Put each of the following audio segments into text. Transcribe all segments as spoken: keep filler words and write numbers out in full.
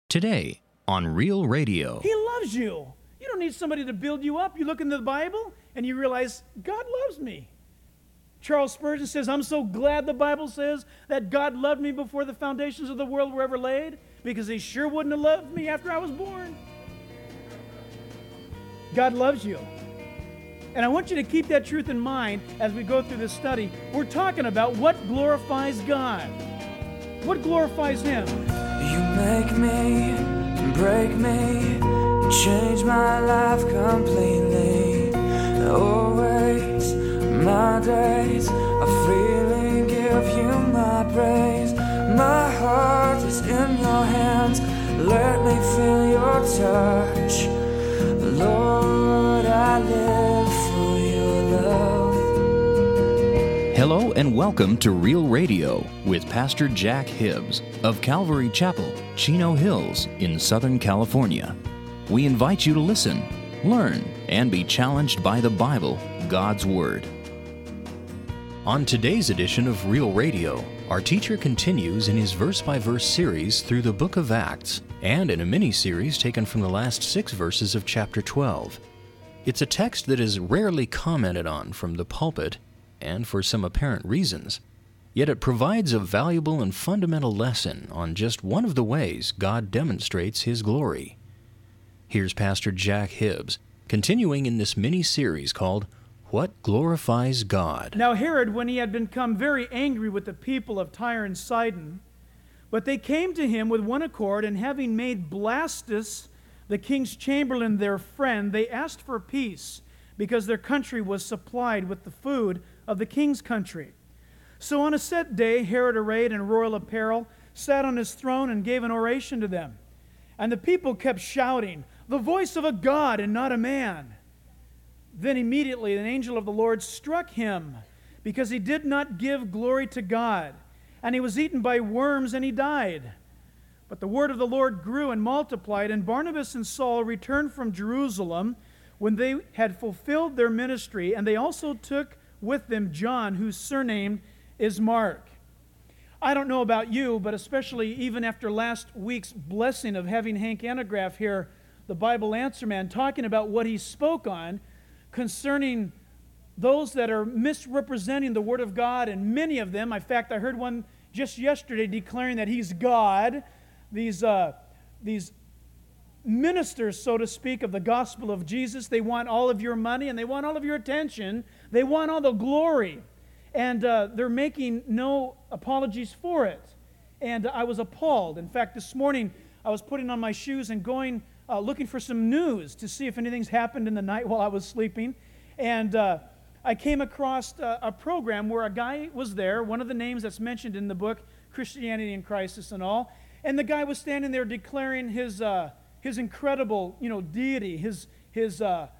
Today on Real Radio. He loves you. You don't need somebody to build you up. You look in the Bible and you realize, God loves me. Charles Spurgeon says, I'm so glad the Bible says that God loved me before the foundations of the world were ever laid, because he sure wouldn't have loved me after I was born. God loves you. And I want you to keep that truth in mind as we go through this study. We're talking about what glorifies God. What glorifies Him? You make me, break me, change my life completely. Always, my days are freely give you my praise. My heart is in your hands, let me feel your touch. Lord, I live for your love. Hello and welcome to Real Radio with Pastor Jack Hibbs of Calvary Chapel, Chino Hills in Southern California. We invite you to listen, learn, and be challenged by the Bible, God's Word. On today's edition of Real Radio, our teacher continues in his verse-by-verse series through the book of Acts, and in a mini-series taken from the last six verses of chapter twelve. It's a text that is rarely commented on from the pulpit, and for some apparent reasons, yet it provides a valuable and fundamental lesson on just one of the ways God demonstrates His glory. Here's Pastor Jack Hibbs, continuing in this mini-series called What Glorifies God? Now Herod, when he had become very angry with the people of Tyre and Sidon, but they came to him with one accord, and having made Blastus, the king's chamberlain, their friend, they asked for peace, because their country was supplied with the food of the king's country. So on a set day, Herod, arrayed in royal apparel, sat on his throne and gave an oration to them. And the people kept shouting, "The voice of a God and not a man." Then immediately an angel of the Lord struck him, because he did not give glory to God. And he was eaten by worms, and he died. But the word of the Lord grew and multiplied, and Barnabas and Saul returned from Jerusalem when they had fulfilled their ministry, and they also took with them John, whose surname is Mark. I don't know about you, but especially even after last week's blessing of having Hank Annegraaff here, the Bible Answer Man, talking about what he spoke on concerning those that are misrepresenting the Word of God, and many of them, in fact, I heard one just yesterday declaring that he's God. These, uh, these ministers, so to speak, of the gospel of Jesus, they want all of your money and they want all of your attention. They want all the glory. And uh, they're making no apologies for it. And I was appalled. In fact, this morning I was putting on my shoes and going, uh, looking for some news to see if anything's happened in the night while I was sleeping. And uh, I came across a, a program where a guy was there, one of the names that's mentioned in the book, Christianity in Crisis and all. And the guy was standing there declaring his uh, his incredible, you know, deity, his his uh,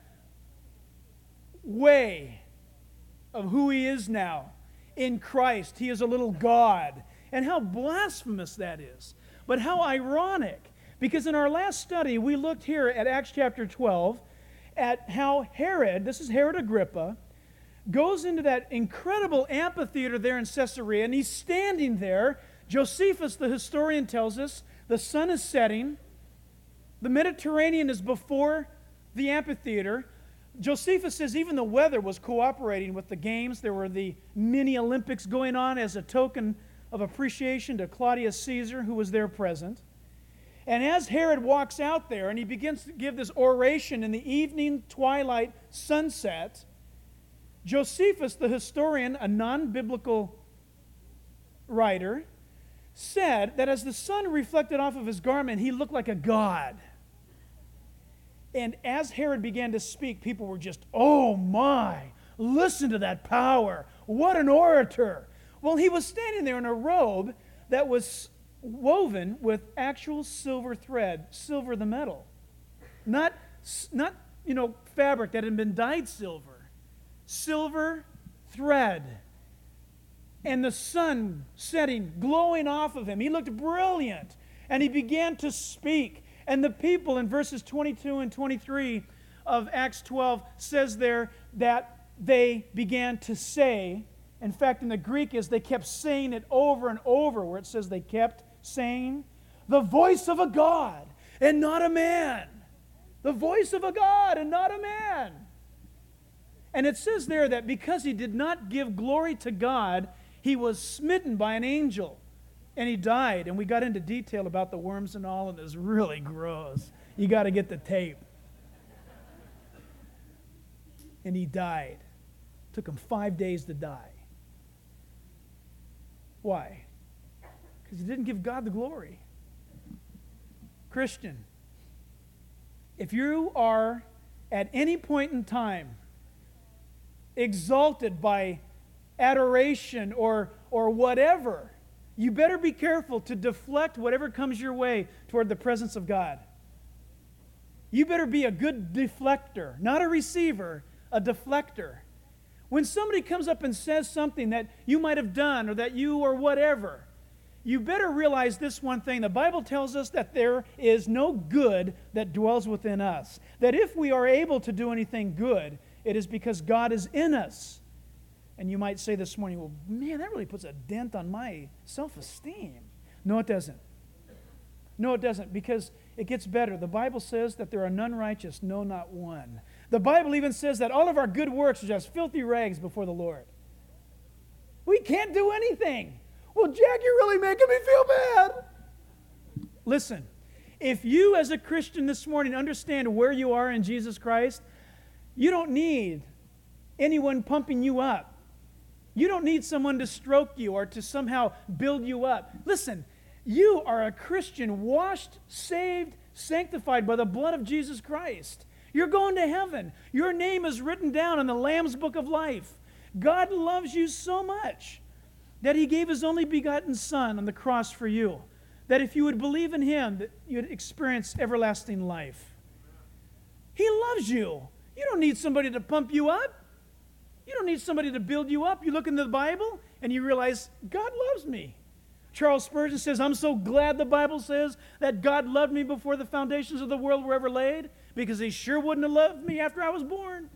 way of who he is now in Christ. He is a little God. And how blasphemous that is. But how ironic. Because in our last study, we looked here at Acts chapter twelve at how Herod, this is Herod Agrippa, goes into that incredible amphitheater there in Caesarea, and he's standing there. Josephus, the historian, tells us the sun is setting. The Mediterranean is before the amphitheater. Josephus says even the weather was cooperating with the games. There were the mini Olympics going on as a token of appreciation to Claudius Caesar, who was there present. And as Herod walks out there and he begins to give this oration in the evening twilight sunset, Josephus, the historian, a non-biblical writer, said that as the sun reflected off of his garment, he looked like a god. And as Herod began to speak, people were just, oh my, listen to that power. What an orator. Well, he was standing there in a robe that was woven with actual silver thread, silver the metal. Not, not you know, fabric that had been dyed silver. Silver thread. And the sun setting, glowing off of him. He looked brilliant. And he began to speak. And the people in verses twenty-two and twenty-three of Acts twelve says there that they began to say, in fact, in the Greek is they kept saying it over and over, where it says they kept saying, the voice of a God and not a man. The voice of a God and not a man. And it says there that because he did not give glory to God, he was smitten by an angel. And he died. And we got into detail about the worms and all, and it was really gross. You got to get the tape. And he died. Took him five days to die. Why? Because he didn't give God the glory. Christian, if you are at any point in time exalted by adoration or, or whatever, you better be careful to deflect whatever comes your way toward the presence of God. You better be a good deflector, not a receiver, a deflector. When somebody comes up and says something that you might have done or that you or whatever, you better realize this one thing. The Bible tells us that there is no good that dwells within us. That if we are able to do anything good, it is because God is in us. And you might say this morning, well, man, that really puts a dent on my self-esteem. No, it doesn't. No, it doesn't, because it gets better. The Bible says that there are none righteous, no, not one. The Bible even says that all of our good works are just filthy rags before the Lord. We can't do anything. Well, Jack, you're really making me feel bad. Listen, if you as a Christian this morning understand where you are in Jesus Christ, you don't need anyone pumping you up. You don't need someone to stroke you or to somehow build you up. Listen, you are a Christian, washed, saved, sanctified by the blood of Jesus Christ. You're going to heaven. Your name is written down in the Lamb's Book of Life. God loves you so much that He gave His only begotten Son on the cross for you, that if you would believe in Him, that you'd experience everlasting life. He loves you. You don't need somebody to pump you up. You don't need somebody to build you up. You look into the Bible and you realize, God loves me. Charles Spurgeon says, I'm so glad the Bible says that God loved me before the foundations of the world were ever laid, because He sure wouldn't have loved me after I was born.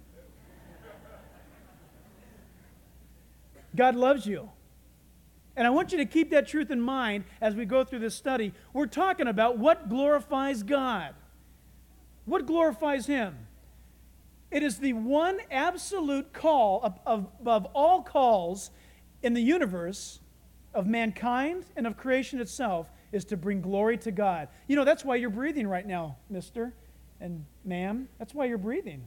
God loves you. And I want you to keep that truth in mind as we go through this study. We're talking about what glorifies God. What glorifies Him? It is the one absolute call of, of, of all calls in the universe of mankind and of creation itself is to bring glory to God. You know, that's why you're breathing right now, mister and ma'am. That's why you're breathing.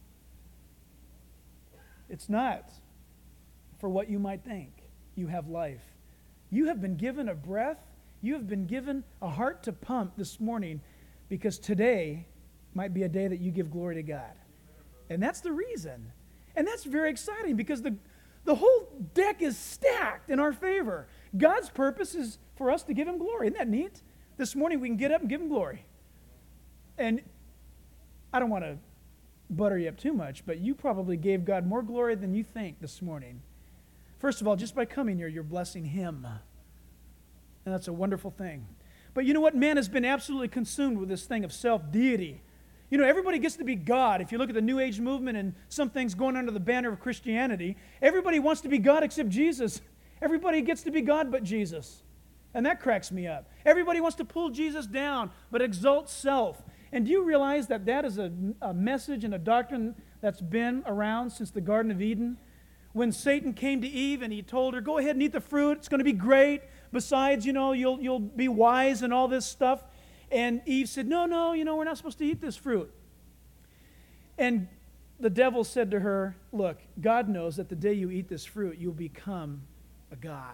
It's not for what you might think. You have life. You have been given a breath. You have been given a heart to pump this morning, because today might be a day that you give glory to God. And that's the reason. And that's very exciting, because the, the whole deck is stacked in our favor. God's purpose is for us to give Him glory. Isn't that neat? This morning we can get up and give Him glory. And I don't want to butter you up too much, but you probably gave God more glory than you think this morning. First of all, just by coming here, you're blessing Him. And that's a wonderful thing. But you know what? Man has been absolutely consumed with this thing of self-deity. You know, everybody gets to be God. If you look at the New Age movement and some things going under the banner of Christianity, everybody wants to be God except Jesus. Everybody gets to be God but Jesus. And that cracks me up. Everybody wants to pull Jesus down but exalt self. And do you realize that that is a, a message and a doctrine that's been around since the Garden of Eden? When Satan came to Eve and he told her, go ahead and eat the fruit, it's going to be great. Besides, you know, you'll, you'll be wise and all this stuff. And Eve said, no, no, you know, we're not supposed to eat this fruit. And the devil said to her, look, God knows that the day you eat this fruit, you'll become a god.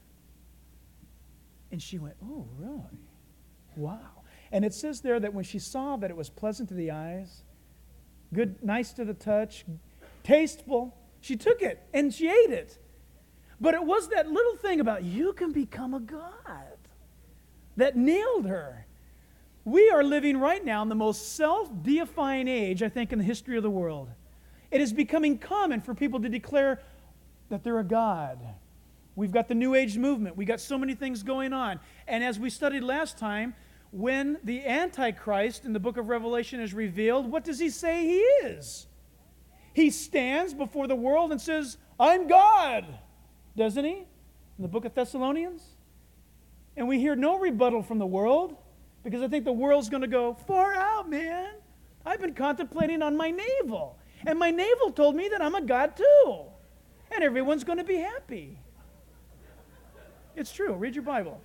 And she went, oh, really? Wow. And it says there that when she saw that it was pleasant to the eyes, good, nice to the touch, tasteful, she took it and she ate it. But it was that little thing about you can become a god that nailed her. We are living right now in the most self-deifying age, I think, in the history of the world. It is becoming common for people to declare that they're a god. We've got the New Age movement. We've got so many things going on. And as we studied last time, when the Antichrist in the book of Revelation is revealed, what does he say he is? He stands before the world and says, I'm God, doesn't he? In the book of Thessalonians. And we hear no rebuttal from the world, because I think the world's going to go, far out, man. I've been contemplating on my navel. And my navel told me that I'm a God too. And everyone's going to be happy. It's true. Read your Bible.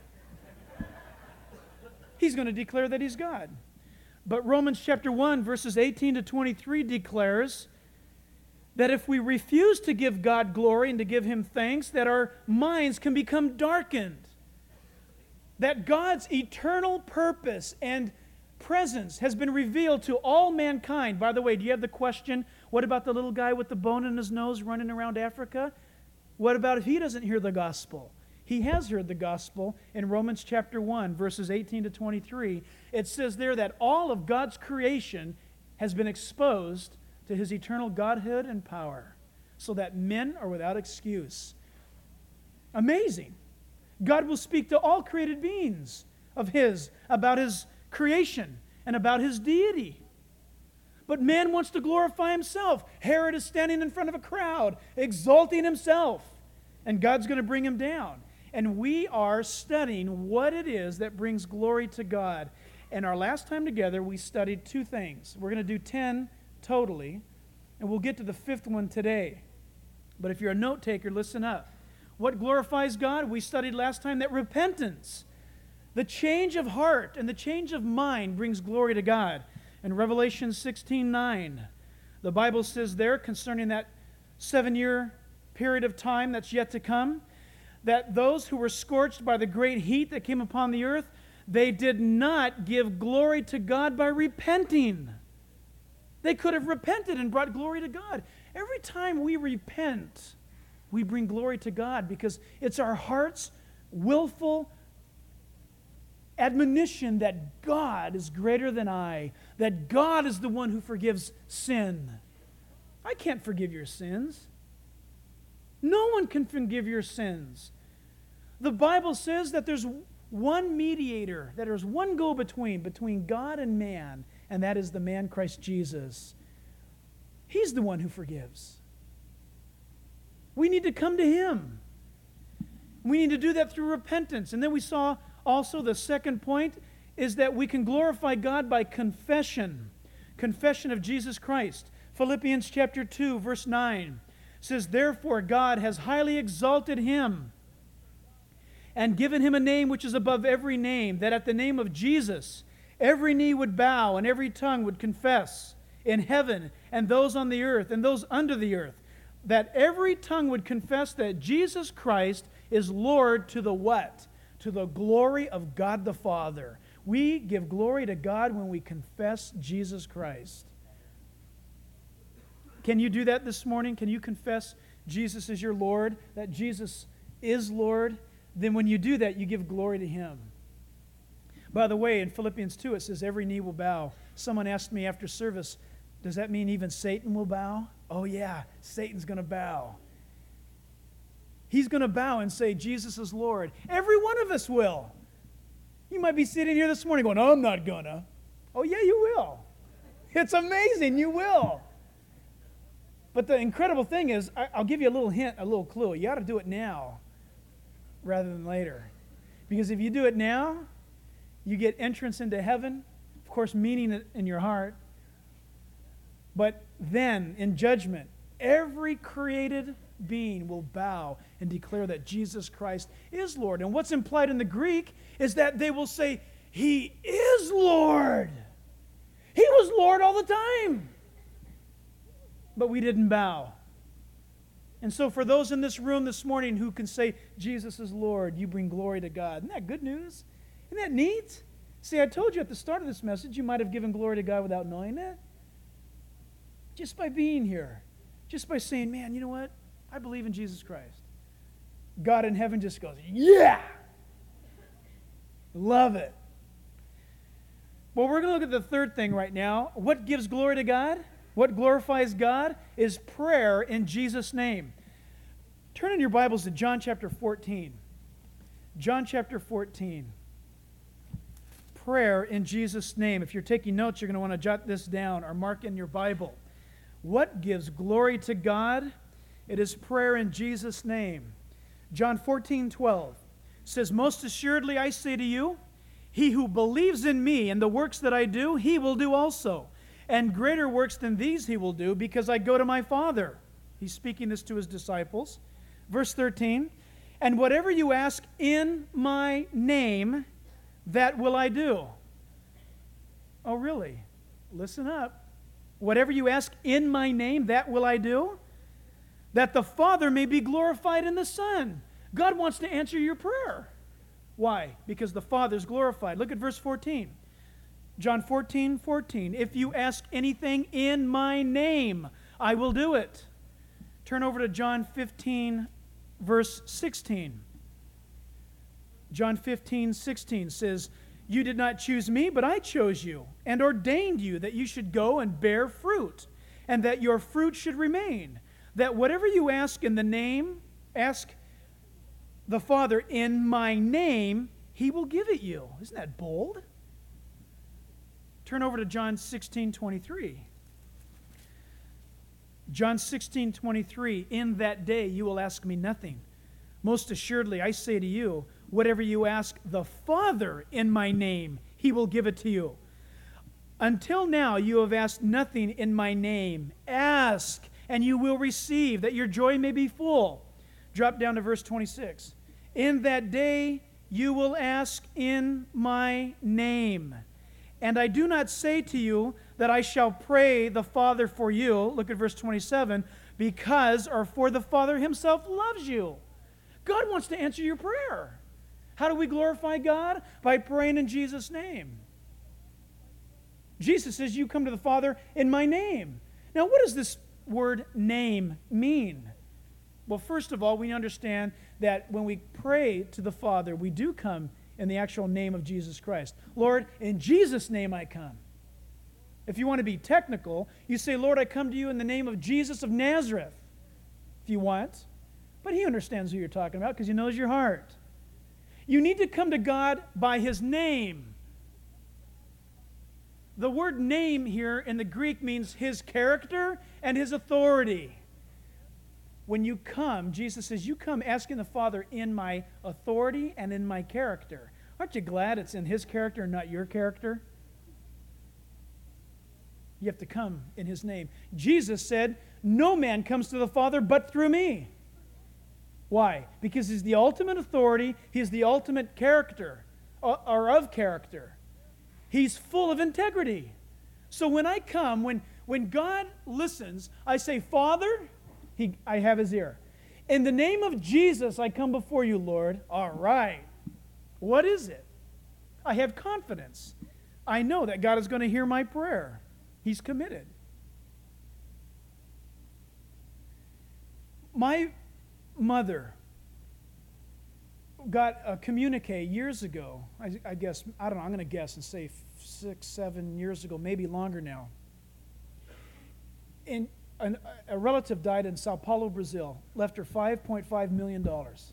He's going to declare that he's God. But Romans chapter one, verses eighteen to twenty-three declares that if we refuse to give God glory and to give him thanks, that our minds can become darkened. That God's eternal purpose and presence has been revealed to all mankind. By the way, do you have the question, what about the little guy with the bone in his nose running around Africa? What about if he doesn't hear the gospel? He has heard the gospel in Romans chapter one, verses eighteen to twenty-three. It says there that all of God's creation has been exposed to his eternal Godhood and power, so that men are without excuse. Amazing. God will speak to all created beings of his about his creation and about his deity. But man wants to glorify himself. Herod is standing in front of a crowd, exalting himself, and God's going to bring him down. And we are studying what it is that brings glory to God. And our last time together, we studied two things. We're going to do ten totally, and we'll get to the fifth one today. But if you're a note taker, listen up. What glorifies God? We studied last time that repentance, the change of heart and the change of mind, brings glory to God. In Revelation sixteen nine, the Bible says there concerning that seven-year period of time that's yet to come, that those who were scorched by the great heat that came upon the earth, they did not give glory to God by repenting. They could have repented and brought glory to God. Every time we repent, we bring glory to God, because it's our heart's willful admonition that God is greater than I, that God is the one who forgives sin. I can't forgive your sins. No one can forgive your sins. The Bible says that there's one mediator, that there's one go-between between God and man, and that is the man Christ Jesus. He's the one who forgives. We need to come to him. We need to do that through repentance. And then we saw also the second point is that we can glorify God by confession. Confession of Jesus Christ. Philippians chapter two, verse nine says, therefore God has highly exalted him and given him a name which is above every name, that at the name of Jesus every knee would bow and every tongue would confess in heaven and those on the earth and those under the earth, that every tongue would confess that Jesus Christ is Lord, to the what? To the glory of God the Father. We give glory to God when we confess Jesus Christ. Can you do that this morning? Can you confess Jesus is your Lord, that Jesus is Lord? Then when you do that, you give glory to him. By the way, in Philippians two, it says every knee will bow. Someone asked me after service, does that mean even Satan will bow? Oh yeah, Satan's going to bow. He's going to bow and say, Jesus is Lord. Every one of us will. You might be sitting here this morning going, oh, I'm not going to. Oh yeah, you will. It's amazing, you will. But the incredible thing is, I'll give you a little hint, a little clue. You ought to do it now rather than later. Because if you do it now, you get entrance into heaven, of course, meaning it in your heart. But then, in judgment, every created being will bow and declare that Jesus Christ is Lord. And what's implied in the Greek is that they will say, he is Lord. He was Lord all the time. But we didn't bow. And so for those in this room this morning who can say, Jesus is Lord, you bring glory to God. Isn't that good news? Isn't that neat? See, I told you at the start of this message, you might have given glory to God without knowing it. Just by being here. Just by saying, man, you know what? I believe in Jesus Christ. God in heaven just goes, yeah! Love it. Well, we're going to look at the third thing right now. What gives glory to God? What glorifies God is prayer in Jesus' name. Turn in your Bibles to John chapter fourteen. John chapter fourteen. Prayer in Jesus' name. If you're taking notes, you're going to want to jot this down or mark in your Bible. What gives glory to God? It is prayer in Jesus' name. John fourteen twelve says, most assuredly I say to you, he who believes in me and the works that I do, he will do also. And greater works than these he will do, because I go to my Father. He's speaking this to his disciples. Verse thirteen, and whatever you ask in my name, that will I do. Oh, really? Listen up. Whatever you ask in my name, that will I do, that the Father may be glorified in the Son. God wants to answer your prayer. Why? Because the Father is glorified. Look at verse fourteen. John fourteen, fourteen. If you ask anything in my name, I will do it. Turn over to John fifteen, verse sixteen. John fifteen, sixteen says, you did not choose me, but I chose you and ordained you that you should go and bear fruit, and that your fruit should remain. That whatever you ask in the name, ask the Father in my name, he will give it you. Isn't that bold? Turn over to John sixteen, twenty-three. John sixteen, twenty-three. In that day you will ask me nothing. Most assuredly I say to you, whatever you ask the Father in my name, he will give it to you. Until now you have asked nothing in my name. Ask, and you will receive, that your joy may be full. Drop down to verse twenty-six. In that day you will ask in my name. And I do not say to you that I shall pray the Father for you. Look at verse twenty-seven. Because, or for the Father himself loves you. God wants to answer your prayer. How do we glorify God? By praying in Jesus' name. Jesus says, you come to the Father in my name. Now, what does this word name mean? Well, first of all, we understand that when we pray to the Father, we do come in the actual name of Jesus Christ. Lord, in Jesus' name I come. If you want to be technical, you say, Lord, I come to you in the name of Jesus of Nazareth, if you want. But he understands who you're talking about because he knows your heart. You need to come to God by his name. The word name here in the Greek means his character and his authority. When you come, Jesus says, you come asking the Father in my authority and in my character. Aren't you glad it's in his character and not your character? You have to come in his name. Jesus said, no man comes to the Father but through me. Why? Because he's the ultimate authority. He's the ultimate character, or of character. He's full of integrity. So when I come, when, when God listens, I say, Father, he, I have his ear. In the name of Jesus, I come before you, Lord. All right. What is it? I have confidence. I know that God is going to hear my prayer. He's committed. My mother got a communique years ago. I, I guess, I don't know, I'm going to guess and say six, seven years ago, maybe longer now. And an, a relative died in Sao Paulo, Brazil, left her five point five million dollars.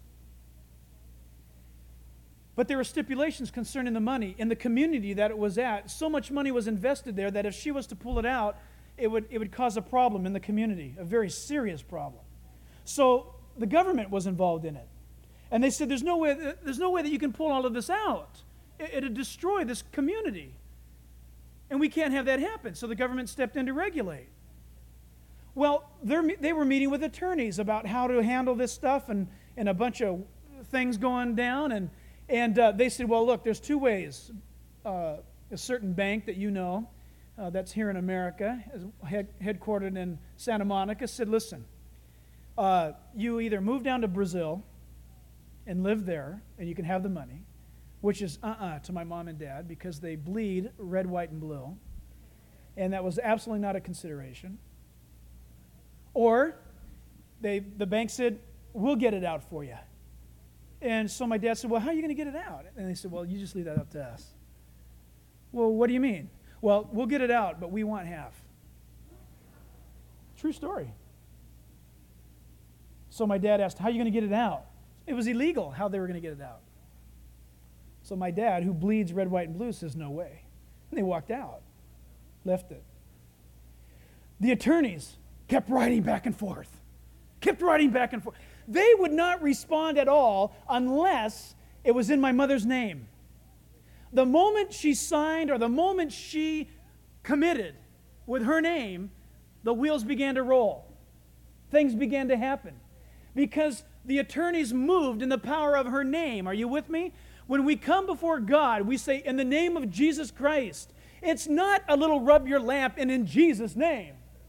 But there were stipulations concerning the money. In the community that it was at, so much money was invested there that if she was to pull it out, it would, it would cause a problem in the community, a very serious problem. So the government was involved in it. And they said, there's no way, there's no way that you can pull all of this out. It, it'd destroy this community. And we can't have that happen. So the government stepped in to regulate. Well, they were meeting with attorneys about how to handle this stuff and, and a bunch of things going down. And, and uh, they said, well, look, there's two ways. Uh, a certain bank that you know, uh, that's here in America, head, headquartered in Santa Monica, said, listen, uh, you either move down to Brazil and live there, and you can have the money, which is uh-uh to my mom and dad because they bleed red, white, and blue, and that was absolutely not a consideration. Or they, the bank said, we'll get it out for you. And so my dad said, well, how are you going to get it out? And they said, well, you just leave that up to us. Well, what do you mean? Well, we'll get it out, but we want half. True story. So my dad asked, how are you going to get it out? It was illegal how they were going to get it out. So my dad, who bleeds red, white, and blue, says, no way. And they walked out, left it. The attorneys kept writing back and forth, kept writing back and forth. They would not respond at all unless It was in my mother's name. The moment she signed or the moment she committed with her name, the wheels began to roll. Things began to happen because the attorneys moved in the power of her name. Are you with me? When we come before God, we say, in the name of Jesus Christ. It's not a little rub your lamp and in Jesus' name.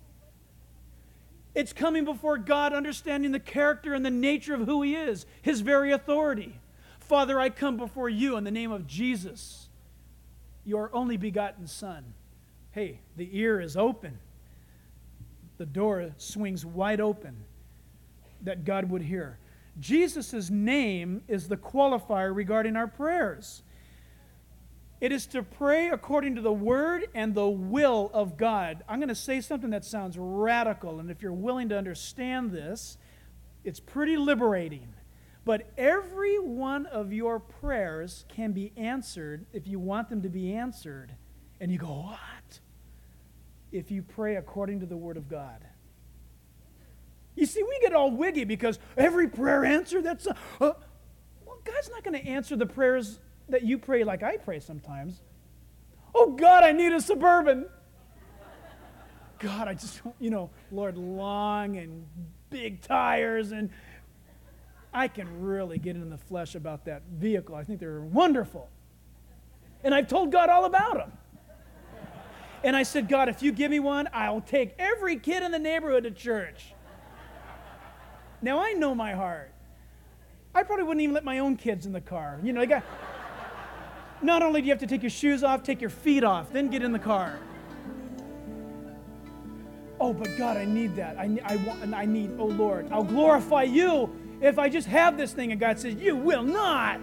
It's coming before God, understanding the character and the nature of who He is, His very authority. Father, I come before you in the name of Jesus, your only begotten Son. Hey, the ear is open. The door swings wide open that God would hear. Jesus' name is the qualifier regarding our prayers. It is to pray according to the Word and the will of God. I'm going to say something that sounds radical, and if you're willing to understand this, it's pretty liberating. But every one of your prayers can be answered if you want them to be answered. And you go, what? If you pray according to the Word of God. You see, we get all wiggy because every prayer answered, that's a, uh, well, God's not going to answer the prayers that you pray like I pray sometimes. Oh, God, I need a Suburban. God, I just, you know, Lord, long and big tires, and I can really get in the flesh about that vehicle. I think they're wonderful. And I've told God all about them. And I said, God, if you give me one, I'll take every kid in the neighborhood to church. Now, I know my heart. I probably wouldn't even let my own kids in the car. You know, they got, not only do you have to take your shoes off, take your feet off, then get in the car. Oh, but God, I need that. I, I want, and I need, oh Lord, I'll glorify you if I just have this thing. And God says, you will not.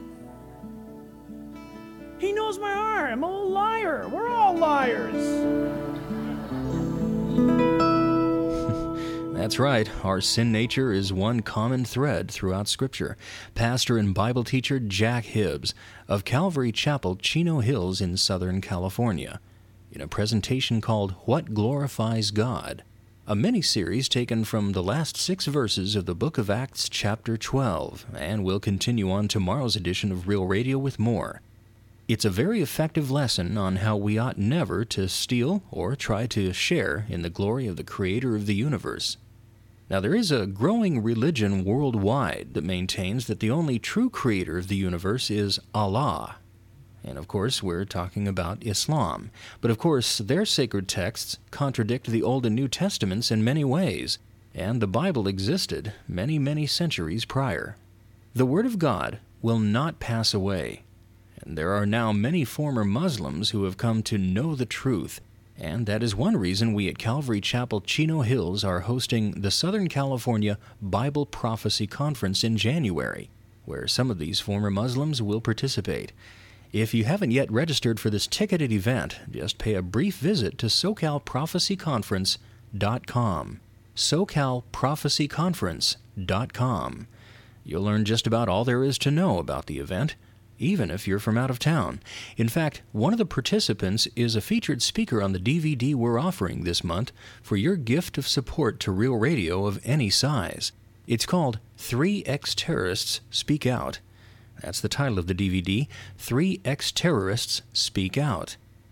He knows my heart. I'm a liar. We're all liars. That's right. Our sin nature is one common thread throughout Scripture. Pastor and Bible teacher Jack Hibbs of Calvary Chapel, Chino Hills in Southern California, in a presentation called What Glorifies God, a mini-series taken from the last six verses of the book of Acts chapter twelve, and we'll continue on tomorrow's edition of Real Radio with more. It's a very effective lesson on how we ought never to steal or try to share in the glory of the Creator of the universe. Now, there is a growing religion worldwide that maintains that the only true creator of the universe is Allah. And of course, we're talking about Islam. But of course, their sacred texts contradict the Old and New Testaments in many ways, and the Bible existed many, many centuries prior. The Word of God will not pass away, and there are now many former Muslims who have come to know the truth. And that is one reason we at Calvary Chapel, Chino Hills are hosting the Southern California Bible Prophecy Conference in January, where some of these former Muslims will participate. If you haven't yet registered for this ticketed event, just pay a brief visit to so cal prophecy conference dot com. so cal prophecy conference dot com. You'll learn just about all there is to know about the event, even if you're from out of town. In fact, one of the participants is a featured speaker on the D V D we're offering this month for your gift of support to Real Radio of any size. It's called Three Ex-Terrorists Speak Out. That's the title of the D V D, Three Ex-Terrorists Speak Out.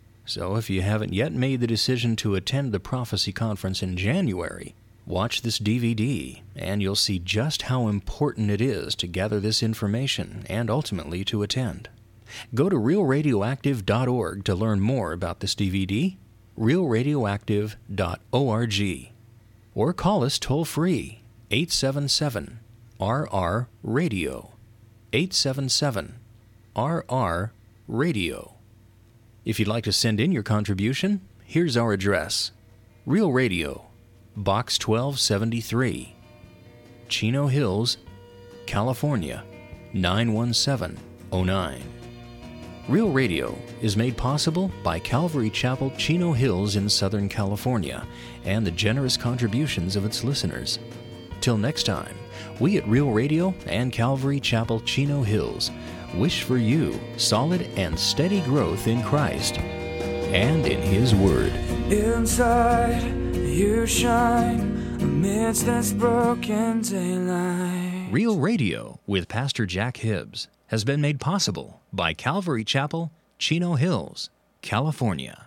So if you haven't yet made the decision to attend the Prophecy Conference in January, watch this D V D, and you'll see just how important it is to gather this information and ultimately to attend. Go to real radioactive dot org to learn more about this D V D, real radioactive dot org, or call us toll-free, eight seven seven R R radio, eight seven seven R R radio. If you'd like to send in your contribution, here's our address. Real Radio, Box twelve seventy-three, Chino Hills, California, nine one seven oh nine. Real Radio is made possible by Calvary Chapel, Chino Hills in Southern California and the generous contributions of its listeners. Till next time, we at Real Radio and Calvary Chapel, Chino Hills wish for you solid and steady growth in Christ and in His Word. Inside you shine amidst this broken daylight. Real Radio with Pastor Jack Hibbs. has been made possible by Calvary Chapel, Chino Hills, California.